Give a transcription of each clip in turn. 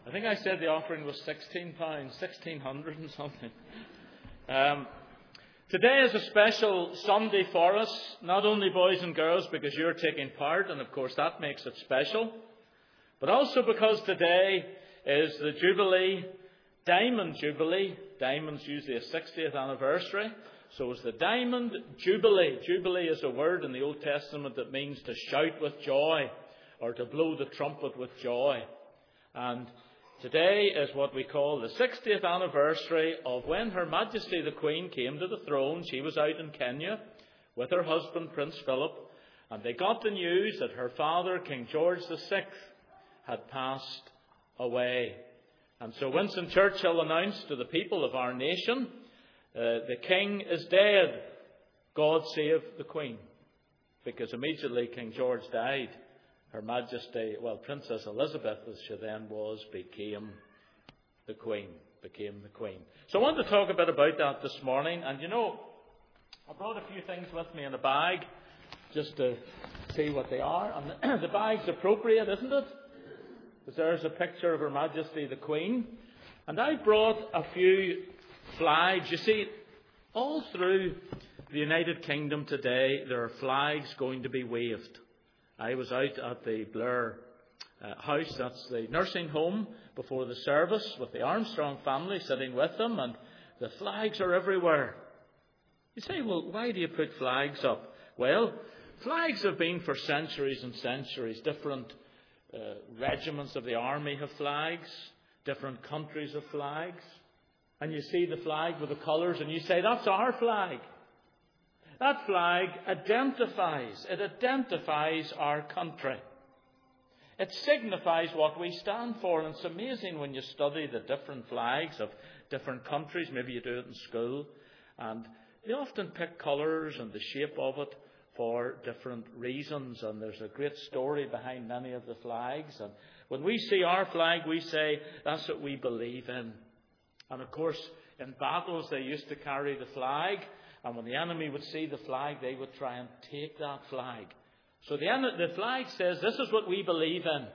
I think I said the offering was £16, 1,600 and something. Today is a special Sunday for us, not only boys and girls, because you're taking part, and of course that makes it special, but also because today is the Jubilee, Diamond Jubilee. Diamond's usually a 60th anniversary, so it's the Diamond Jubilee. Jubilee is a word in the Old Testament that means to shout with joy, or to blow the trumpet with joy. And today is what we call the 60th anniversary of when Her Majesty the Queen came to the throne. She was out in Kenya with her husband, Prince Philip, and they got the news that her father, King George VI, had passed away. And so Winston Churchill announced to the people of our nation, the King is dead, God save the Queen. Because immediately King George died, Her Majesty, Princess Elizabeth, as she then was, became the Queen. So I want to talk a bit about that this morning. And I brought a few things with me in a bag, just to see what they are. And the bag's appropriate, isn't it? Because there's a picture of Her Majesty the Queen. And I brought a few flags. You see, all through the United Kingdom today, there are flags going to be waved. I was out at the Blair House, that's the nursing home, before the service with the Armstrong family sitting with them, and the flags are everywhere. You say, well, why do you put flags up? Well, flags have been for centuries and centuries. Different regiments of the army have flags, different countries have flags, and you see the flag with the colours and you say, that's our flag. That flag identifies our country. It signifies what we stand for, and it's amazing when you study the different flags of different countries. Maybe you do it in school, and they often pick colours and the shape of it for different reasons, and there's a great story behind many of the flags. And when we see our flag, we say that's what we believe in. And of course, in battles they used to carry the flag, and when the enemy would see the flag, they would try and take that flag. So the flag says, this is what we believe in,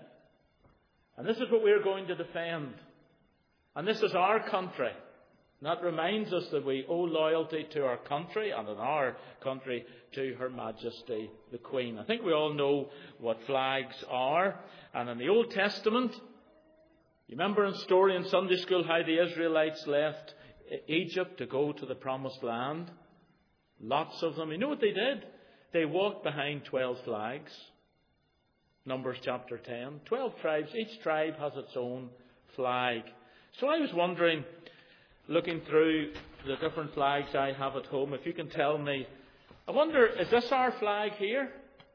and this is what we're going to defend, and this is our country. And that reminds us that we owe loyalty to our country, and in our country to Her Majesty the Queen. I think we all know what flags are. And in the Old Testament, you remember in story in Sunday school how the Israelites left Egypt to go to the Promised Land? Lots of them. You know what they did? They walked behind 12 flags. Numbers chapter 10. 12 tribes. Each tribe has its own flag. So I was wondering, looking through the different flags I have at home, if you can tell me, I wonder, is this our flag here?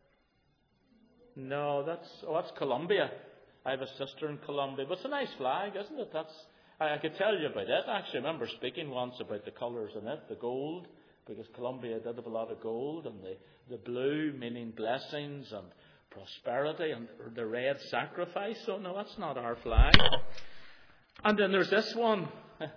No, that's Colombia. I have a sister in Colombia, but it's a nice flag, isn't it? I could tell you about it. Actually, I remember speaking once about the colours in it, the gold, because Colombia did have a lot of gold, and the blue meaning blessings and prosperity, and the red sacrifice. So no, that's not our flag. And then there's this one.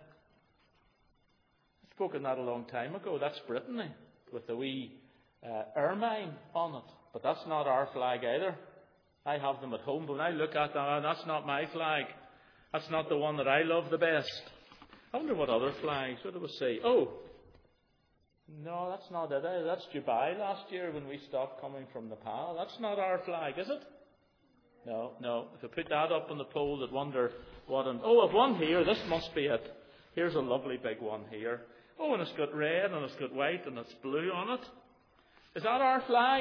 Spoken that a long time ago. That's Brittany with the wee ermine on it. But that's not our flag either. I have them at home, but when I look at them, that's not my flag. That's not the one that I love the best. I wonder what other flags. What do we say? Oh, no, that's not it. That's Dubai last year when we stopped coming from Nepal. That's not our flag, is it? No. If I put that up on the pole, I'd wonder what. I've one here. This must be it. Here's a lovely big one here. Oh, and it's got red, and it's got white, and it's blue on it. Is that our flag?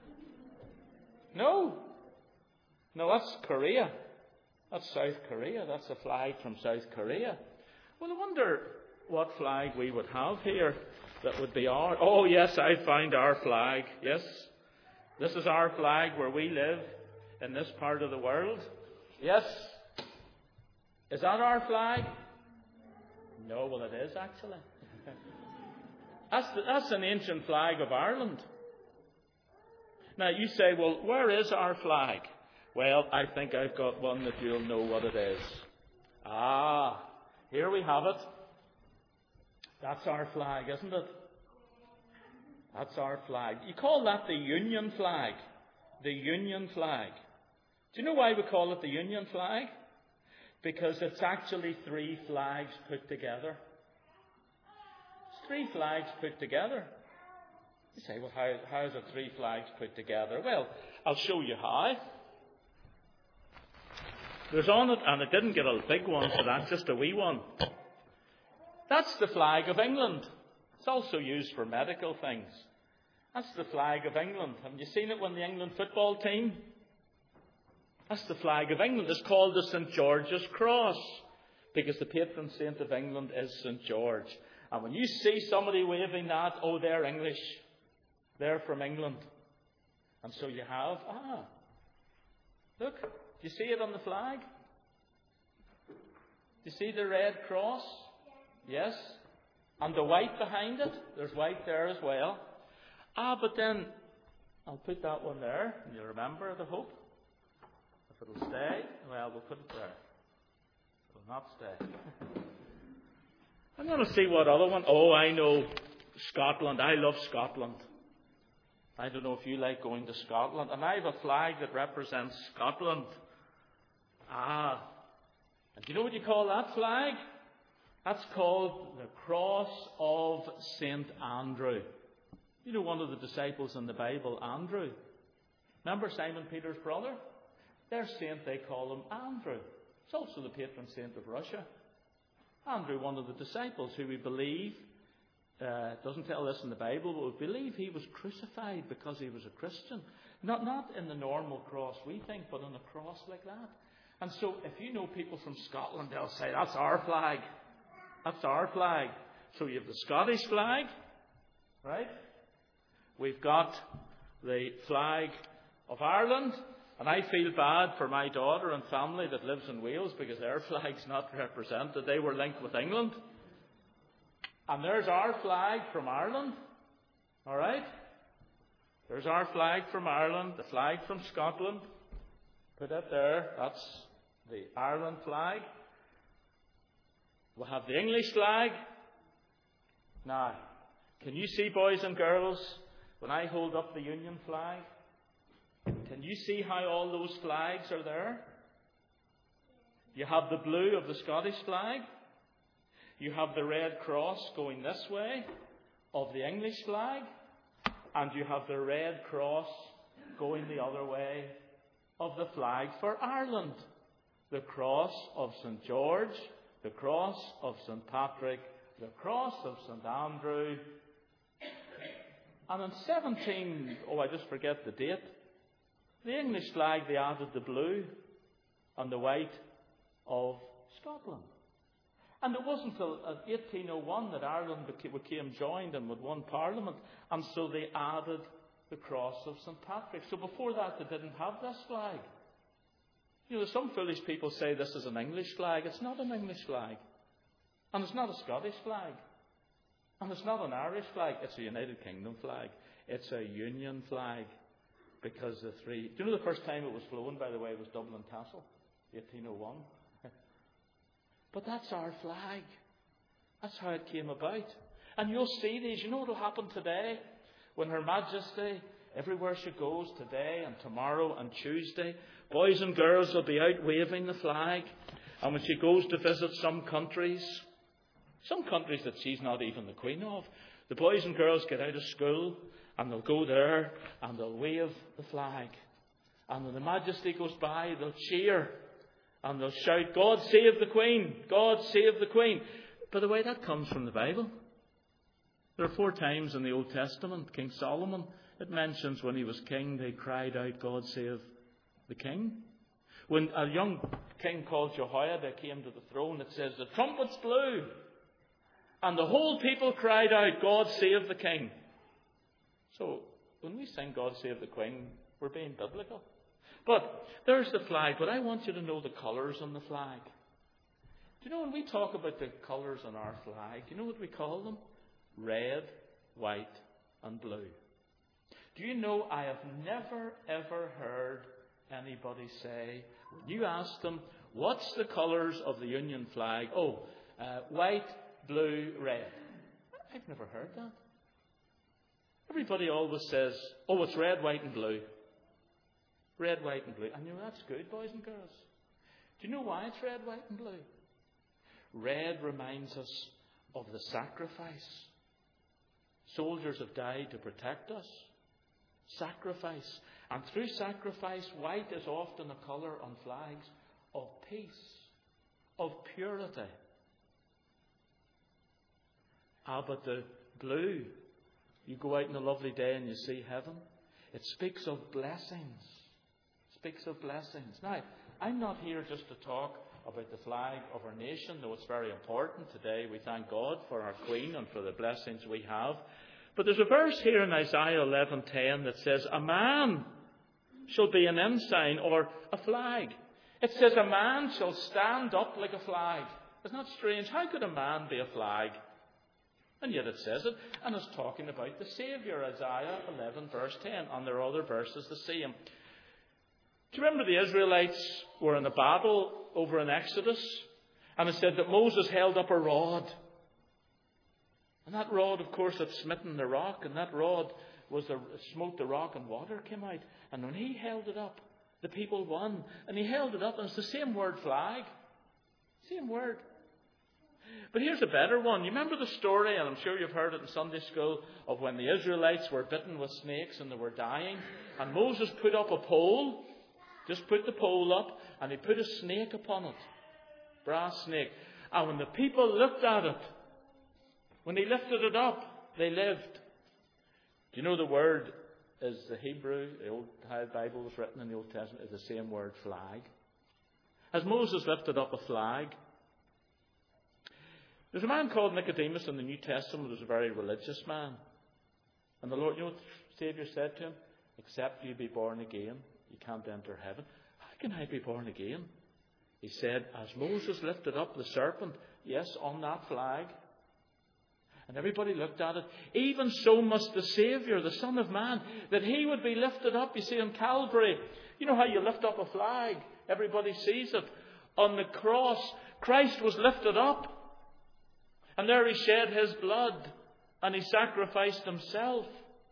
No, that's Korea. That's South Korea. That's a flag from South Korea. Well, I wonder what flag we would have here that would be our... Oh, yes, I found our flag. Yes, this is our flag where we live in this part of the world. Yes. Is that our flag? No, well, it is actually. That's an ancient flag of Ireland. Now, you say, well, where is our flag? Well, I think I've got one that you'll know what it is. Here we have it. That's our flag, isn't it? That's our flag. You call that the Union flag. The Union flag. Do you know why we call it the Union flag? because it's actually 3 flags put together. It's 3 flags put together. You say, well, how is it 3 flags put together? Well, I'll show you how. There's on it, and it didn't get a big one for that, just a wee one. That's the flag of England. It's also used for medical things. That's the flag of England. Have you seen it when the England football team? That's the flag of England. It's called the St. George's Cross, because the patron saint of England is St. George. And when you see somebody waving that, oh, they're English. They're from England. And so you have, look, do you see it on the flag? Do you see the red cross? Yes. And the white behind it? There's white there as well. But then, I'll put that one there, and you'll remember it, I hope. If it'll stay, well, we'll put it there. It will not stay. I'm going to see what other one. Oh, I know. Scotland. I love Scotland. I don't know if you like going to Scotland. And I have a flag that represents Scotland. And do you know what you call that flag? That's called the Cross of St. Andrew. You know one of the disciples in the Bible, Andrew. Remember Simon Peter's brother? Their saint, they call him Andrew. It's also the patron saint of Russia. Andrew, one of the disciples who we believe, doesn't tell this in the Bible, but we believe he was crucified because he was a Christian. Not in the normal cross we think, but on a cross like that. And so if you know people from Scotland, they'll say, that's our flag. That's our flag. So you have the Scottish flag, right? We've got the flag of Ireland. And I feel bad for my daughter and family that lives in Wales because their flag's not represented. They were linked with England. And there's our flag from Ireland. All right? There's our flag from Ireland, the flag from Scotland. Put it there. That's the Ireland flag. We'll have the English flag. Now, can you see, boys and girls, when I hold up the Union flag? Can you see how all those flags are there? You have the blue of the Scottish flag. You have the red cross going this way of the English flag. And you have the red cross going the other way of the flag for Ireland. The cross of St. George, the cross of St. Patrick, the cross of St. Andrew. And in I just forget the date. The English flag, they added the blue and the white of Scotland. And it wasn't until 1801 that Ireland became joined and with one parliament. And so they added the cross of St. Patrick. So before that, they didn't have this flag. You know, some foolish people say this is an English flag. It's not an English flag. And it's not a Scottish flag. And it's not an Irish flag. It's a United Kingdom flag. It's a Union flag. Because the three... Do you know the first time it was flown, by the way, was Dublin Castle, 1801? But that's our flag. That's how it came about. And you'll see these. You know what will happen today? When Her Majesty, everywhere she goes today and tomorrow and Tuesday, boys and girls will be out waving the flag. And when she goes to visit some countries that she's not even the Queen of, the boys and girls get out of school and they'll go there and they'll wave the flag. And when the Majesty goes by, they'll cheer and they'll shout, God save the Queen! God save the Queen! By the way, that comes from the Bible. There are 4 times in the Old Testament, King Solomon, it mentions when he was king, they cried out, God save the King. When a young king called Jehoiada came to the throne, it says, the trumpets blew, and the whole people cried out, God save the King. So, when we sing God Save the Queen, we're being biblical. But there's the flag. But I want you to know the colours on the flag. Do you know when we talk about the colours on our flag, do you know what we call them? Red, white and blue. Do you know I have never ever heard anybody say, when you ask them, what's the colours of the Union flag? White, blue, red. I've never heard that. Everybody always says, it's red, white and blue. Red, white and blue. And you know, that's good, boys and girls. Do you know why it's red, white and blue? Red reminds us of the sacrifice. Soldiers have died to protect us. Sacrifice. And through sacrifice, white is often a colour on flags of peace, of purity. But the blue, you go out on a lovely day and you see heaven. It speaks of blessings. It speaks of blessings. Now, I'm not here just to talk about the flag of our nation, though it's very important. Today we thank God for our Queen and for the blessings we have. But there's a verse here in Isaiah 11:10 that says, a man shall be an ensign or a flag. It says a man shall stand up like a flag. Isn't that strange? How could a man be a flag? And yet it says it, and it's talking about the Saviour, Isaiah 11 verse 10, and there are other verses the same. Do you remember the Israelites were in a battle over in Exodus? And it said that Moses held up a rod. And that rod, of course, had smitten the rock. And that rod smote the rock and water came out. And when he held it up, the people won. And he held it up, and it's the same word, flag. Same word. But here's a better one. You remember the story, and I'm sure you've heard it in Sunday school, of when the Israelites were bitten with snakes and they were dying. And Moses put up a pole. Just put the pole up, and he put a snake upon it. Brass snake. And when the people looked at it, when he lifted it up, they lived. Do you know the word is the Hebrew, the old Bible was written in the Old Testament, is the same word, flag. As Moses lifted up a flag. There's a man called Nicodemus in the New Testament who was a very religious man. And the Lord, you know what the Saviour said to him? Except you be born again, you can't enter heaven. How can I be born again? He said, as Moses lifted up the serpent, yes, on that flag. And everybody looked at it. Even so must the Saviour, the Son of Man, that he would be lifted up. You see, on Calvary, you know how you lift up a flag? Everybody sees it. On the cross, Christ was lifted up. And there he shed his blood. And he sacrificed himself.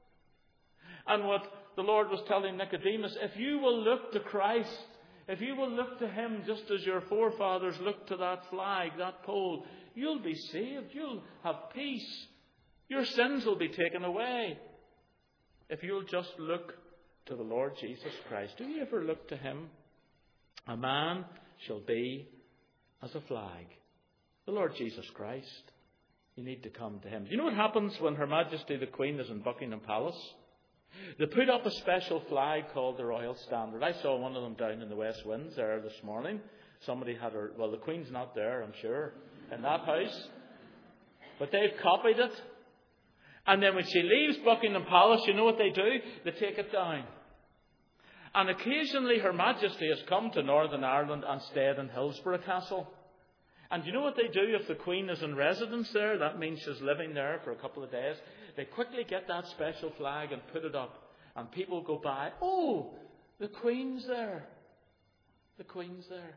And what the Lord was telling Nicodemus, if you will look to Christ, if you will look to him just as your forefathers looked to that flag, that pole, you'll be saved. You'll have peace. Your sins will be taken away. If you'll just look to the Lord Jesus Christ. Do you ever look to him? A man shall be as a flag. The Lord Jesus Christ. You need to come to him. Do you know what happens when Her Majesty the Queen is in Buckingham Palace? They put up a special flag called the Royal Standard. I saw one of them down in the West Winds there this morning. Somebody had her, well, the Queen's not there, I'm sure, in that house. But they've copied it. And then when she leaves Buckingham Palace, you know what they do? They take it down. And occasionally Her Majesty has come to Northern Ireland and stayed in Hillsborough Castle. And you know what they do if the Queen is in residence there? That means she's living there for a couple of days. They quickly get that special flag and put it up. And people go by, oh, the Queen's there. The Queen's there.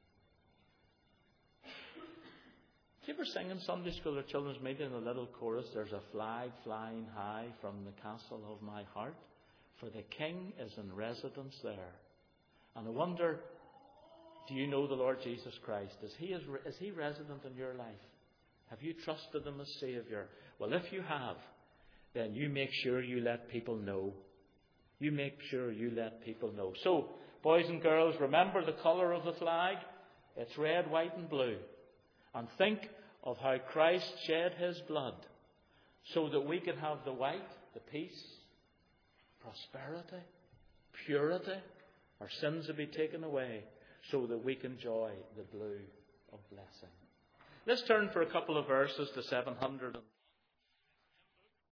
Do you ever sing in Sunday school or children's meeting in a little chorus, there's a flag flying high from the castle of my heart, for the King is in residence there. And I wonder, do you know the Lord Jesus Christ? Is he resident in your life? Have you trusted him as Saviour? Well, if you have, then you make sure you let people know. You make sure you let people know. So, boys and girls, remember the colour of the flag? It's red, white and blue. And think of how Christ shed his blood so that we could have the white, the peace, prosperity, purity. Our sins would be taken away so that we can enjoy the blue of blessing. Let's turn for a couple of verses to 700.